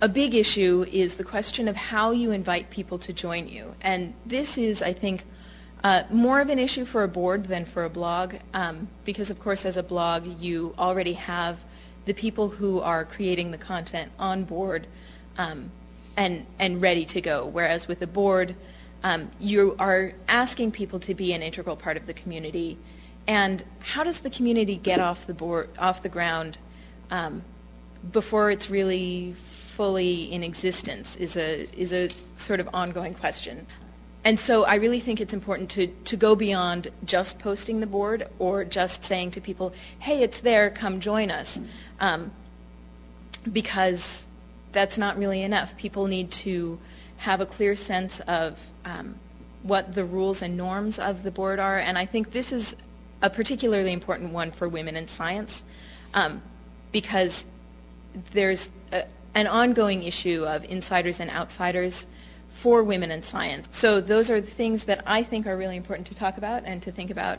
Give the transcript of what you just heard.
a big issue is the question of how you invite people to join you. And this is, I think, more of an issue for a board than for a blog, because, of course, as a blog, you already have the people who are creating the content on board and ready to go, whereas with a board, you are asking people to be an integral part of the community. And how does the community get off the ground before it's really fully in existence is a sort of ongoing question. And so I really think it's important to go beyond just posting the board or just saying to people, hey, it's there, come join us, because that's not really enough. People need to have a clear sense of what the rules and norms of the board are, and I think this is a particularly important one for women in science, because there's an ongoing issue of insiders and outsiders for women in science. So those are the things that I think are really important to talk about and to think about.